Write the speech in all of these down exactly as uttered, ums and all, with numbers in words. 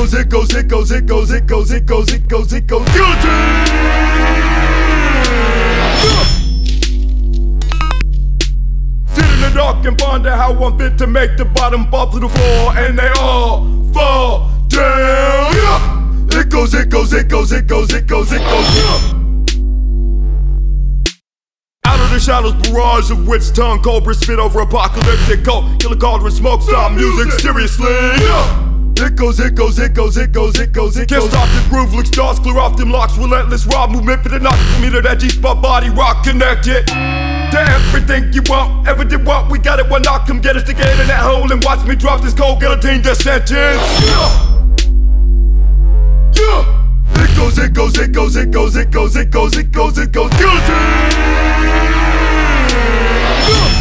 goes, it goes, it goes, it goes, it goes, it goes, it goes, it goes. Guillotine! Sit in the dark and ponder how I'm fit to make the bottom fall to the floor, and they all fall down. Yeah. It goes, it goes, it goes, it goes, it goes, it goes. Yeah. Out of the shadows, barrage of witch tongue, cobra spit over apocalyptic cold. Killer cauldron, smoke, stop music, seriously. Yeah. It goes, it goes, it goes, it goes, it goes, it goes. Can't stop the groove, look stars, clear off them locks. Relentless raw movement for the knock. Me to that G-spot body rock connected to everything you want, ever did want. We got it, one knock, come get us together in that hole and watch me drop this cold guillotine death sentence. Yeah. Yeah. It goes, it goes, it goes, it goes, it goes, it goes, it goes, it goes. Guillotine. Yeah.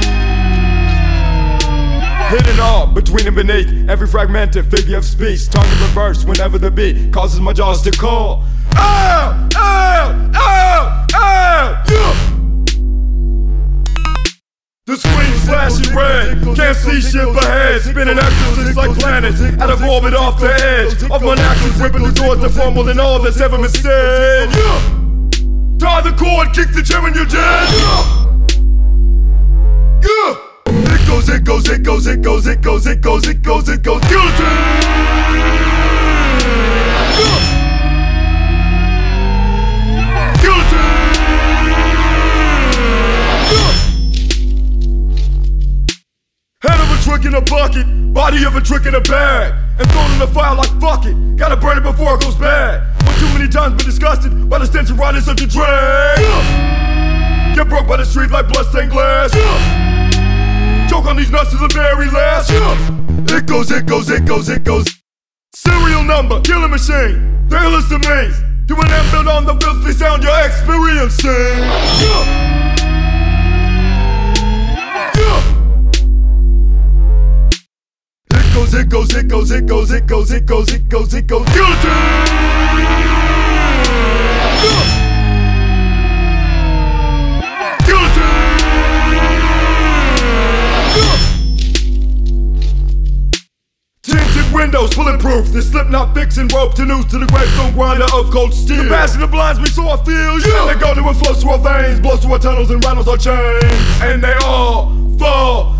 Hidden all between and beneath every fragmented figure of speech, tongue in reverse whenever the beat causes my jaws to call. Ow! Ow! Ow! Ow! Yeah! The screen flashing red, can't see shit ahead. Spinning exorcists like planets, out of orbit off the edge of my actions, ripping the doors to far more than all that's ever been said. Yeah! Tie the cord, kick the gym and you're dead. Yeah! Yeah! It goes, it goes, it goes, it goes, it goes, it goes, it goes, it goes. Guillotine! Yeah! Guillotine! Yeah! Head of a trick in a bucket, body of a trick in a bag, and thrown in the fire like fuck it. Gotta burn it before it goes bad. But too many times been disgusted by the stench of riding such a drag. Yeah! Get broke by the street like bloodstained glass. Yeah! Choke on these nuts to the very last. Yeah. It goes, it goes, it goes, it goes. Serial number, killing machine. The illest of means. Doing that build on the filthy sound you're experiencing. Yeah. Yeah. It goes, it goes, it goes, it goes, it goes, it goes, it goes, it goes. Guillotine! Yeah. Tinted windows, bulletproof. The slipknot fixing rope to noose to the gravestone grinder of cold steel. The passion that blinds me so I feel. Yeah. They go to it flows through our veins, blows through our tunnels and rattles our chains, and they all fall